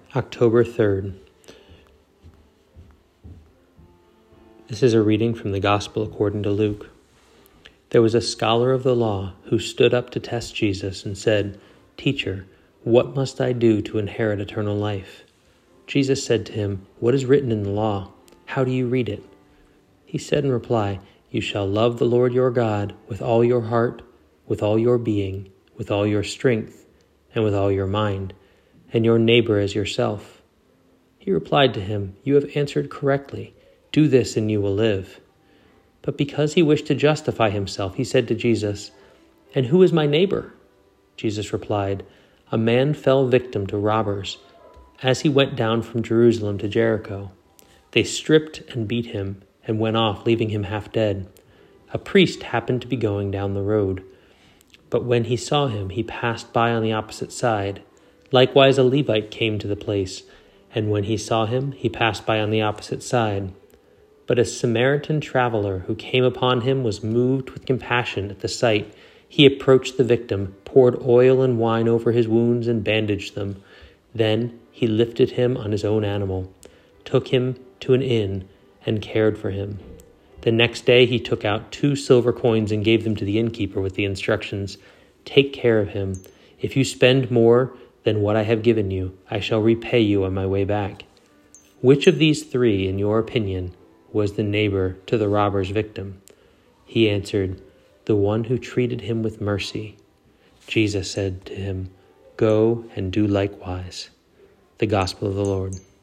October 3rd. This is a reading from the Gospel according to Luke. There was a scholar of the law who stood up to test Jesus and said, "Teacher, what must I do to inherit eternal life?" Jesus said to him, "What is written in the law? How do you read it?" He said in reply, "You shall love the Lord your God with all your heart, with all your being, with all your strength, and with all your mind, and your neighbor as yourself." He replied to him, "You have answered correctly. Do this and you will live." But because he wished to justify himself, he said to Jesus, "And who is my neighbor?" Jesus replied, "A man fell victim to robbers as he went down from Jerusalem to Jericho. They stripped and beat him and went off, leaving him half dead. A priest happened to be going down the road, but when he saw him, he passed by on the opposite side. Likewise, a Levite came to the place, and when he saw him, he passed by on the opposite side. But a Samaritan traveler who came upon him was moved with compassion at the sight. He approached the victim, poured oil and wine over his wounds, and bandaged them. Then he lifted him on his own animal, took him to an inn, and cared for him. The next day he took out 2 silver coins and gave them to the innkeeper with the instructions, 'Take care of him. If you spend more than what I have given you, I shall repay you on my way back.' Which of these 3, in your opinion, was the neighbor to the robber's victim?" He answered, "The one who treated him with mercy." Jesus said to him, "Go and do likewise." The Gospel of the Lord.